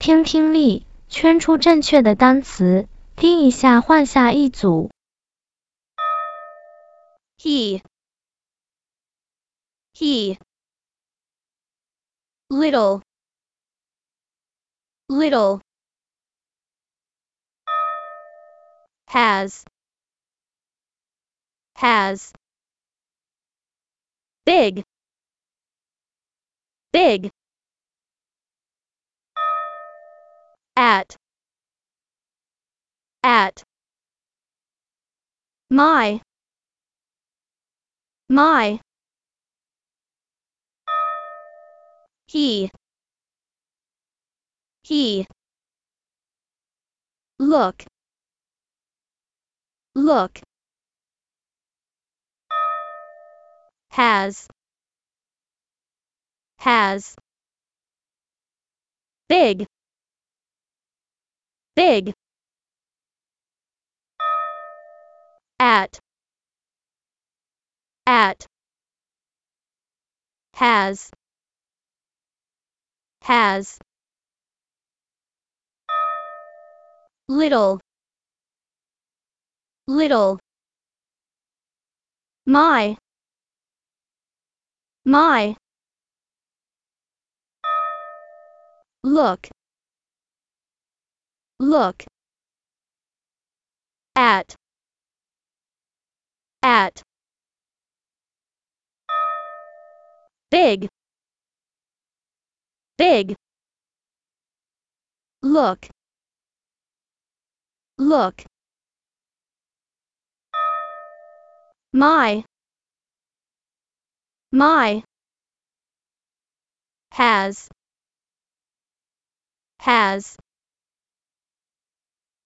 听听力，圈出正确的单词，听一下换下一组。 He, little, has, big, at, my, he, look, has, big, at, has, little, my, look, at, big, look, my, has,